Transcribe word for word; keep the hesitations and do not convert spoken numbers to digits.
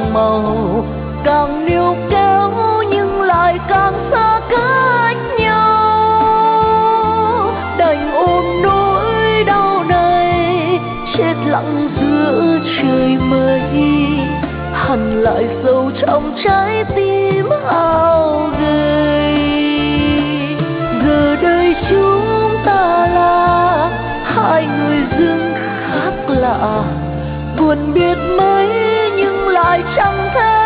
phai màu, càng níu kéo nhưng lại càng xa cách nhau. Đành ôm nỗi đau này chết lặng giữa trời mây, hằn lại sâu trong trái tim ao gầy. Giờ đây chúng ta là hai người dưng khác lạ, buồn biết mấy nhưng lại chẳng thể